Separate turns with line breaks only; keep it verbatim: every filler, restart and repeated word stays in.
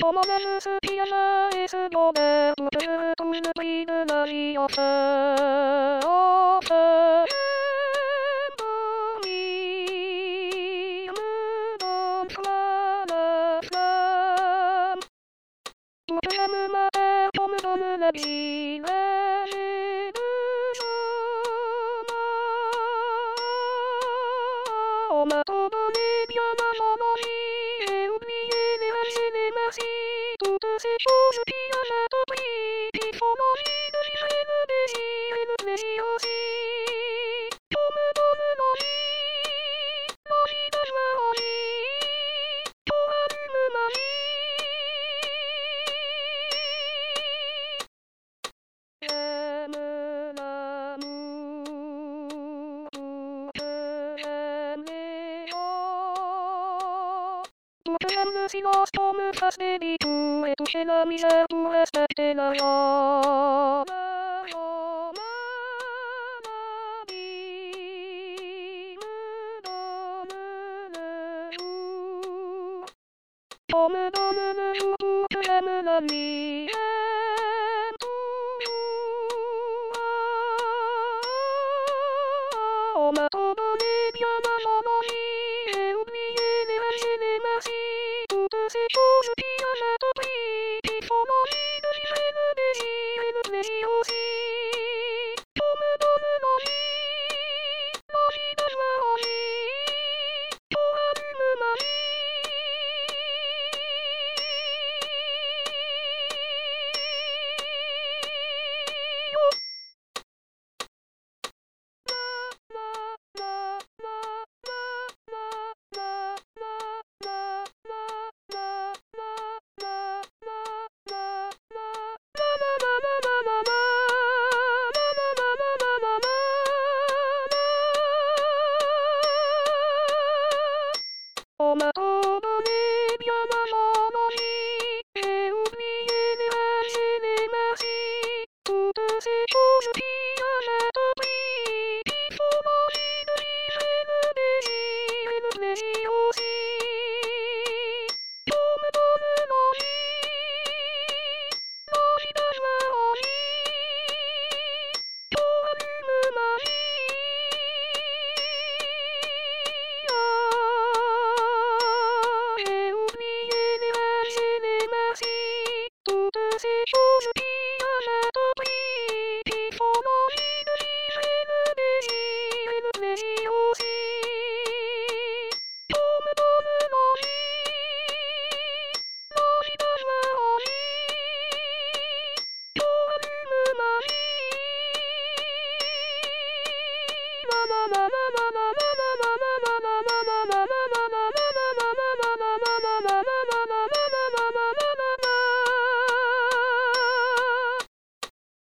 Comment elle se piégea et se donnait toute tout le prix de la vie en feu, en feu. Dormir me donne flamme, flamme. Toute j'aime ma mère qu'on me donne la vie, les deux hommes. On m'a tout donné bien avant ma vie, et oublié les rêves et les merci. Toutes ces choses qui ont un prix, qui font l'envie de vivre et le désir et le plaisir aussi. On me donne l'envie, l'envie de jouer en vie, on allume ma vie. J'aime l'amour, tout j'aime les gens, tout j'aime le silence qu'on me fasse des détours et toucher la misère pour respecter l'argent. L'argent, maladie me donne le jour. On me donne le jour pour que j'aime la nuit. J'aime tout. On m'a tout donné bien avant ma vie.